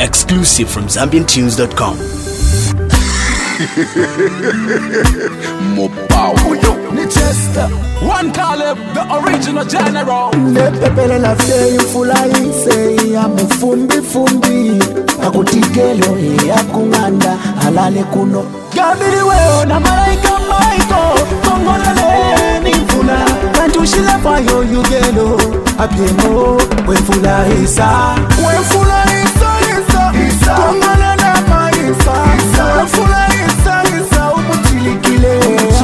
Exclusive from ZambianTunes.com. Nichester, one Caleb, the original general. nepepele la fye yufulai sei ya mufumbi akutigelo ya kunganda halale kuno gabiri weo na malaika maiko kongolale ni mfula kantushila fayo yugelo apiemo wefula isa kongolale na maisa wefula isa umutilikile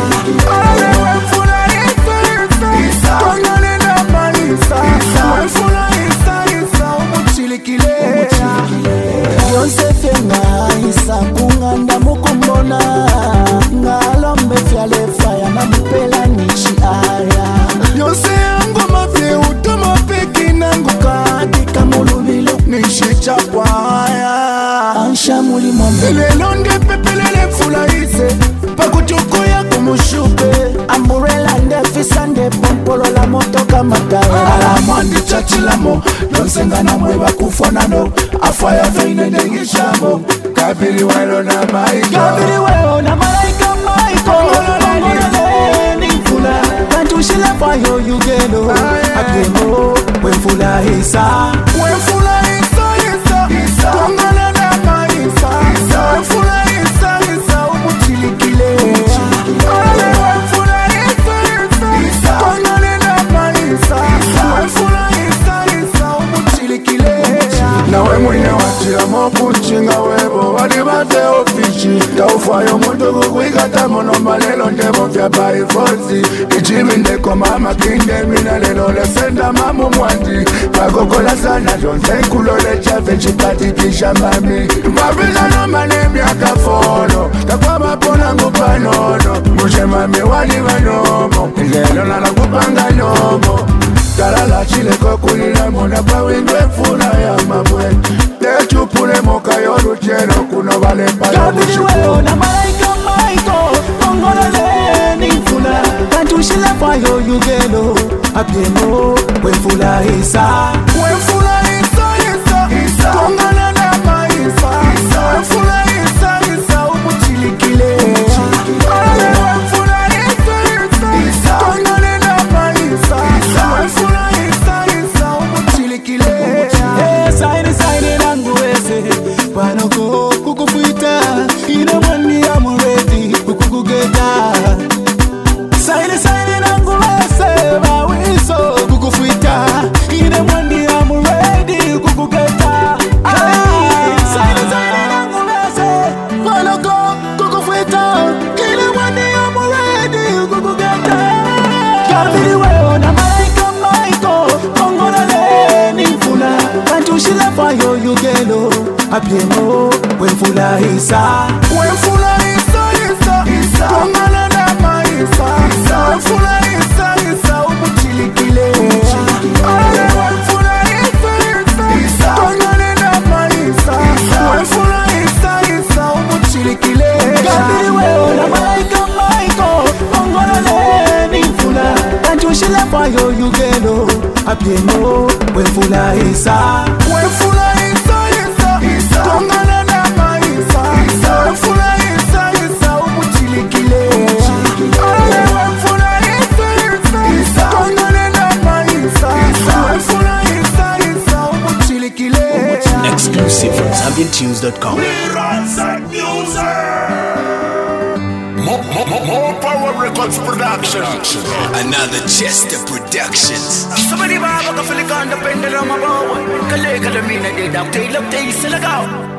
kunganda mukumbona ngalombe fyale faya na mpela nishi aya yose yangu mafye utoma peki nangu katika mulubilo nishi chapwaya ansha muli mwambe lelonde pepelele fulaise pakuchuko ya kumushupe amurela ndefisande pompolo la moto kama tawe alamandi chachilamo donsenga na mweba kufonano afaya feine nengishamo Kabiri weo na malaika maiko Kongolele ni mfula Kantushila fayo yugelo Apiemo wemfula isa Kongolele na maisa Wemfula isa umutilikile Wemfula isa Kongolele na maisa Wemfula isa umutilikile na we mwine watira mokuchinga webo wali bate ofishi kaufayo muntu kukwikata mono malelo ndebo vya baifozi ichibindeko mama kinde mina lelo lesenda mamu mwandi pakokola sana jonse kulole chafe chipatikisha mami mbabila no manemi akafono takwa mapona ngupanono muje mami wali wanomo lelo nala kupanga nomo Tarala chile kokulila mona pa windwe funa ya mabwe Techupule moka yoru chero kuno vale pala mushuku Kabiri na malaika maiko Kongolele ni mfula Kantushila fayo yugelo Apiemo wemfula isa Kongolele na maisa Wemfula isa umutilikile Panoko kukufuita ina mwani ya mureti kukugeta Saini nangu wese bawiso kukufuita ina mwani ya mureti kukugeta Saini nangu wese panoko kukufuita ina mwani ya mureti kukugeta Kabiri weo na malaika maiko Kongolele ni mfula Kantushila fayo yugelo Apiemo wemfula isa Kongolele na maisa Wemfula isa umutilikile Wemfula isa Kongolele na maisa Wemfula isa umutilikile Kabiri weo na malaika maiko Kongolele ni mfula Kantushila fayo yugelo Apiemo wemfula isa Kongolele na maisa Wemfula isa umutilikile Wemfula isa Kongolele na maisa Wemfula isa umutilikile Exclusive from ZambianTunes.com. More Power Records production. Another Chester Productions. Somebody baba ka filikanda pendera mabawa. Kale mina de dap tail up tail silagaw.